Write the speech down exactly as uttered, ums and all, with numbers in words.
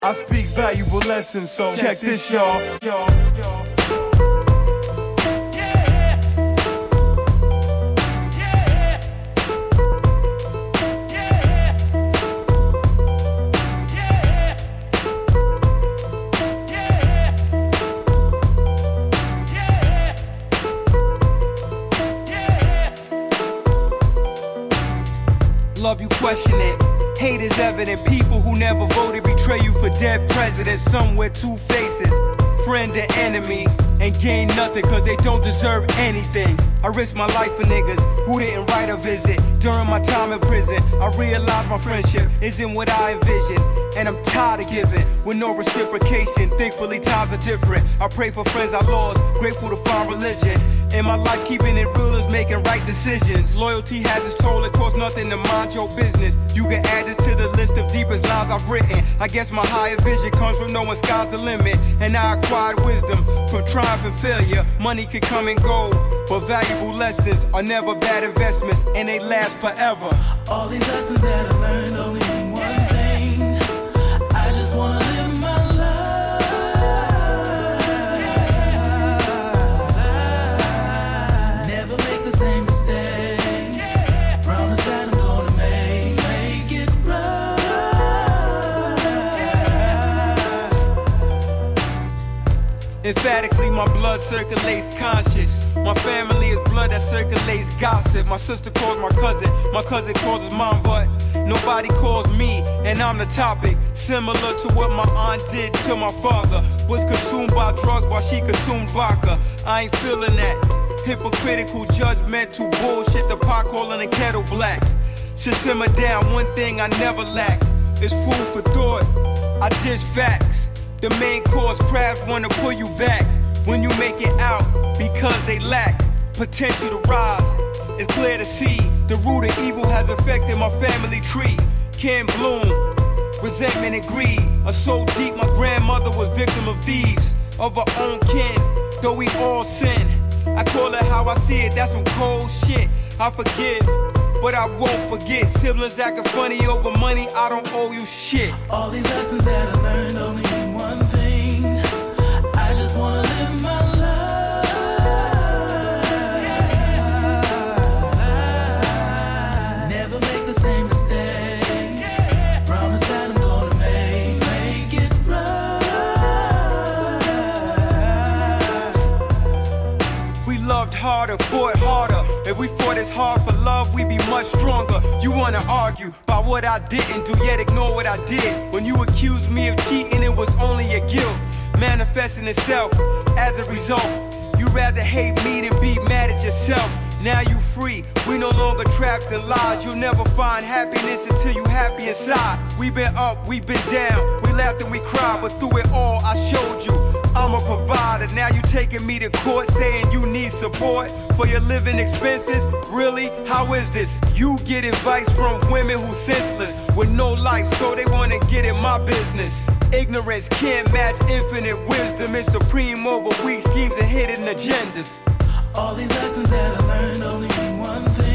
I speak valuable lessons, so check this, y'all. y'all, y'all. Love you, question it. Hate is evident. People who never voted betray you for dead presidents. Somewhere two faces, friend and enemy, and gain nothing cause they don't deserve anything. I risk my life for niggas who didn't write a visit. During my time in prison, I realized my friendship isn't what I envisioned. And I'm tired of giving with no reciprocation. Thankfully times are different. I pray for friends I lost, grateful to find religion. In my life keeping it real is making right decisions. Loyalty has its toll, it costs nothing to mind your business. You can add this to the list of deepest lines I've written. I guess my higher vision comes from knowing sky's the limit. And I acquired wisdom from triumph and failure. Money can come and go, but valuable lessons are never bad investments, and they last forever. All these lessons that I learned only mean one thing. I just wanna live my life. Never make the same mistake. Promise that I'm gonna make, make it right. Emphatically, my blood circulates conscious. My family is blood that circulates gossip. My sister calls my cousin, my cousin calls his mom, but nobody calls me, and I'm the topic. Similar to what my aunt did to my father. Was consumed by drugs while she consumed vodka. I ain't feeling that hypocritical, judgmental bullshit. The pot calling the kettle black. Should simmer down, one thing I never lack is food for thought. I dish facts. The main course crabs wanna pull you back when you make it out because they lack potential to rise. It's clear to see the root of evil has affected my family tree. Can't bloom, resentment and greed are so deep. My grandmother was victim of thieves of her own kin, though we all sin. I call it how I see it, that's some cold shit. I forgive, but I won't forget. Siblings acting funny over money, I don't owe you shit. All these lessons that I learned only mean one thing. I just wanna live my life. Never make the same mistake. Promise that I'm gonna make, make it right. We loved harder, fought harder. If we fought as hard for love, we'd be much stronger. You wanna argue about what I didn't do, yet ignore what I did. When you accused me of cheating, it was only a guilt manifesting itself as a result. You rather hate me than be mad at yourself. Now you free, we no longer trapped in lies. You'll never find happiness until you happy inside. We been up, we been down, we laughed and we cried, but through it all I showed you I'm a provider. Now you taking me to court saying you need support for your living expenses. Really? How is this? You get advice from women who senseless with no life, so they wanna get in my business. Ignorance can't match infinite wisdom. It's supreme over weak schemes and hidden agendas. All these lessons that I learned only mean one thing.